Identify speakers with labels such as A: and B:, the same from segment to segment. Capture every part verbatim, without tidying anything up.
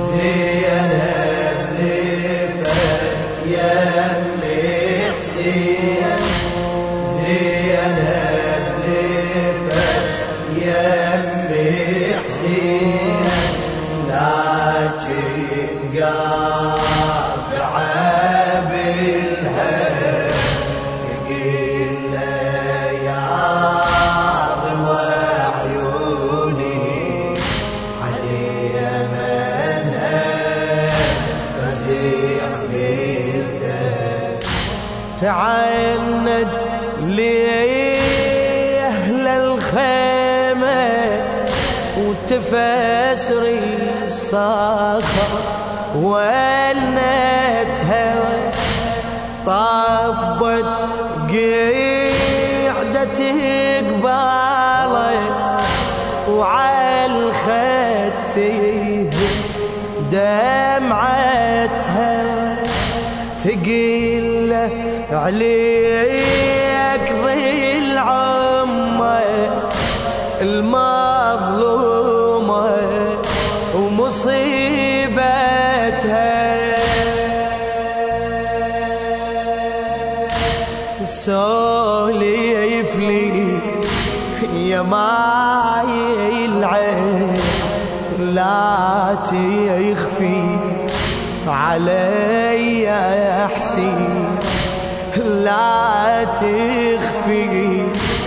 A: زينب لفت يم حسين زينب لفت يم حسين لكن قابعة بالهب تقيل يا ضوى عيوني علي منها فزيع بيلته تعنت لي أهل الخيمة وتفسري الصخر ولنتها طبت قعدة قباله وعلى الخد دمعتها تقيل عليك ظل عمه المظلومة ومصيبتها سوليف لي يا ماي العين لا تخفي علي يا حسين لا تخفي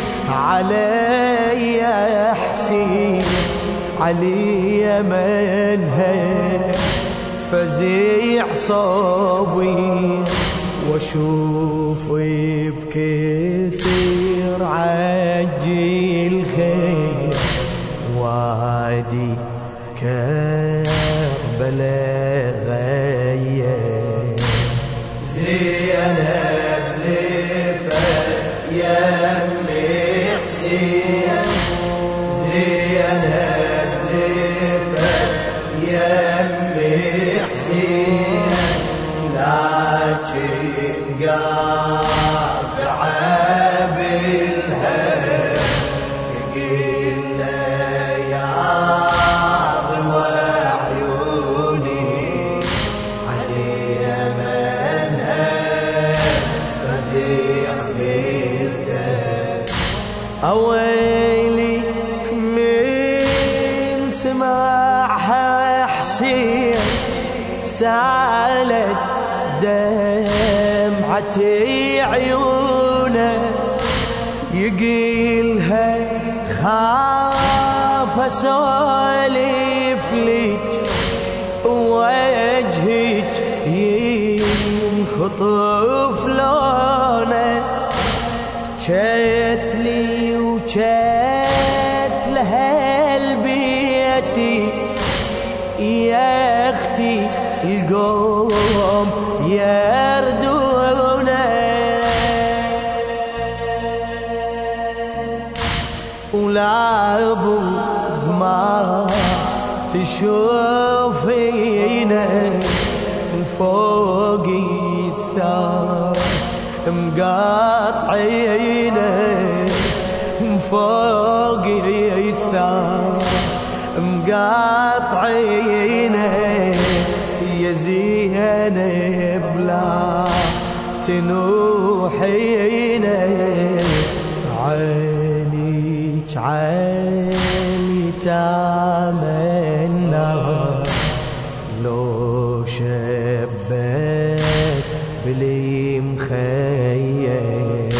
A: علي يا حسين علي منها فزيع صوبي واشوف بكثير عجل خير وادي كربلاء غير زينب لفت يم حسين زينب لفت يم حسين لكن قابعة بالهب تقيل يا ضوى عيوني علي منها فزيع بيلته أويلي من سماعها حسين سالت دمعتي عيونه يقيلها خاف اسولف لك وجهك ينخطف لونه جيت لي وجيت لهل بيتي يا اختي القوم يردونه ولا ابو ما تشوفينا من فوق الثار مقاطعينا من فوق الثار مقاطعينا يا زينب لا تنوحينا عينيك عيني تامنا لو شبك بلي مخيل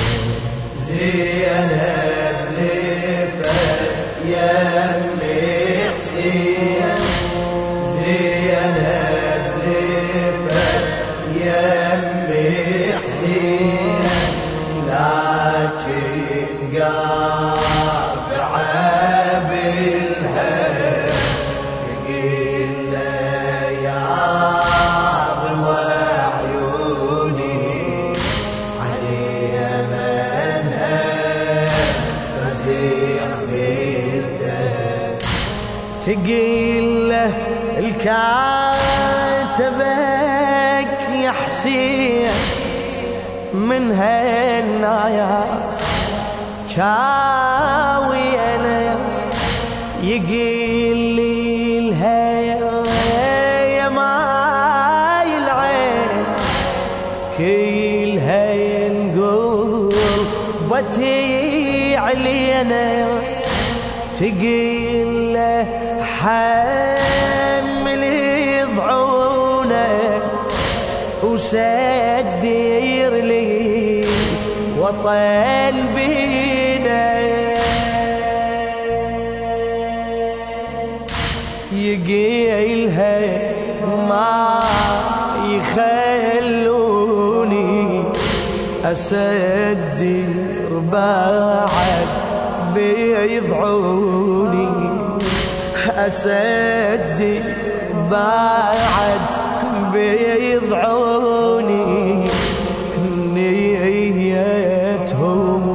A: زينب لفت يم حسين زينب لفت يم حسين لكن قابعة بالهب تقيل يا ضوى عيوني علي منها فزيع بيلته تقيل الكاتبك يا حسين من هالناس شاوي انا يقيل لي الهيا زينب تقيل له حمل ضعونه وسدير لي وطل بينا يقيلها ما يخلوني أسدر بعد بيضعوني أسدر بعد بيضعوني نيتهم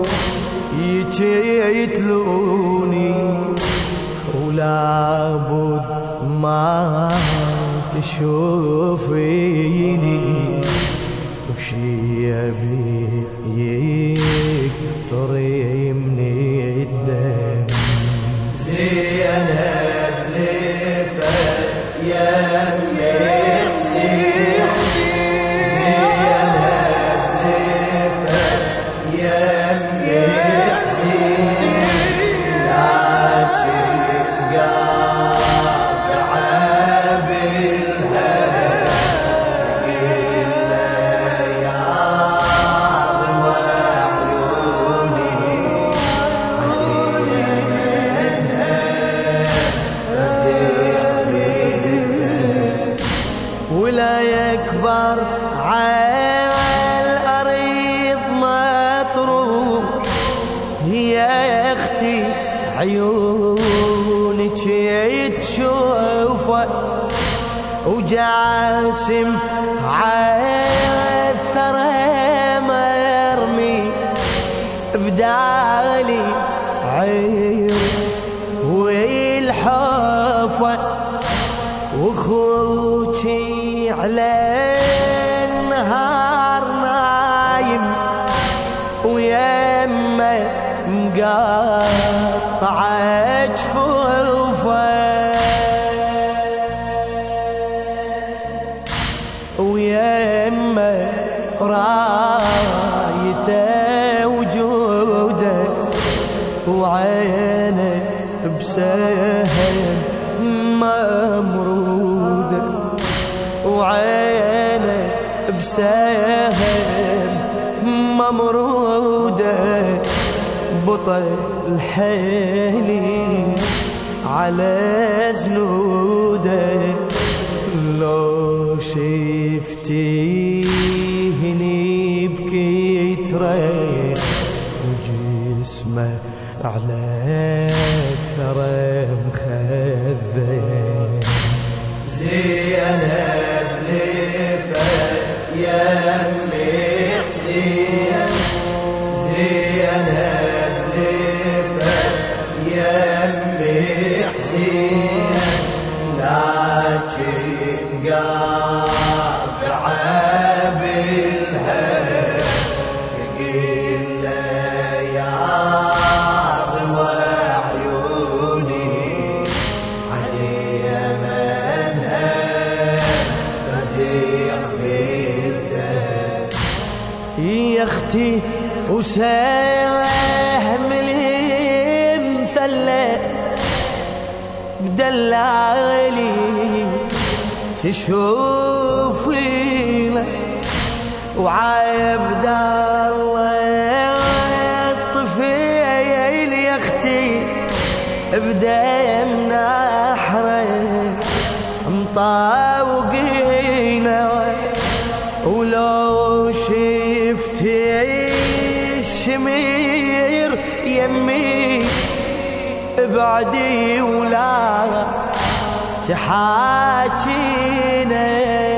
A: يجيتلوني ولابد ما تشوفيني وشي يبيك طريمني الدم
B: زينب لفت يمي حسين زينب لفت يمي حسين لكن قاطعة بالهدى إلا يا ضوى عيوني علي منها فزيد
A: ولا يكبر على الأرض مطروح يا أختي عيونك تشوفه وجاسم على الثرى مرمي بدالي عرس والحفة وخوتي على النهار نايم ويمه مقطعة جفوفه ويمه رايته وجوده وعينه بسهم ممروده وعينه بسهم ممروده بطل حيلي على زنوده لو شفتيني بكيت ريح وجسمه على الثرى مخذب
B: زينب لفت يمي حسين زينب لفت يمي حسين لكن قاطعة بالهدى تقيل له يا ضوى عيوني علي منها فزيع بالدم
A: يا اختي وسهم المثلث بدلالي تشوفي له وعيب الله الطفيل يا اختي بدم نحره مطاوقينا ولو شفتي الشمير يمي ابعدي ولا تحاكينا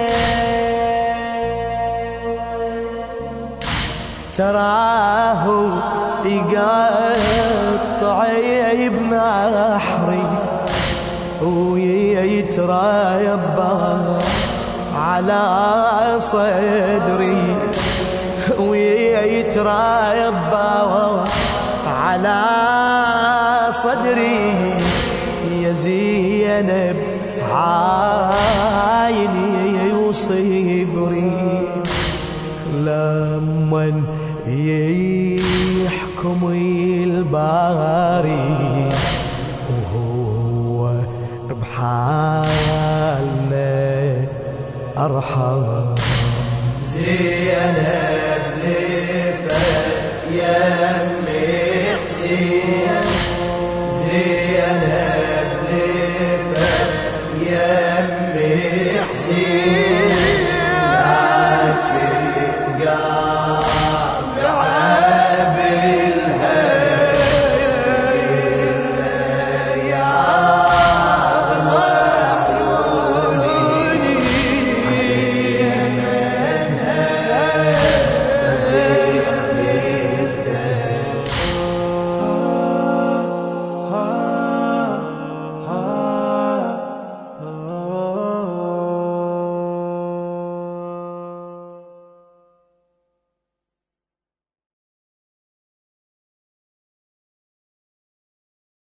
A: تراه يقطع بنحري ويتربى على صدري ويتربى على صدري يا زينب عايني وصبري لمن يحكم الباري وهو بحالنا أرحم.
B: زينب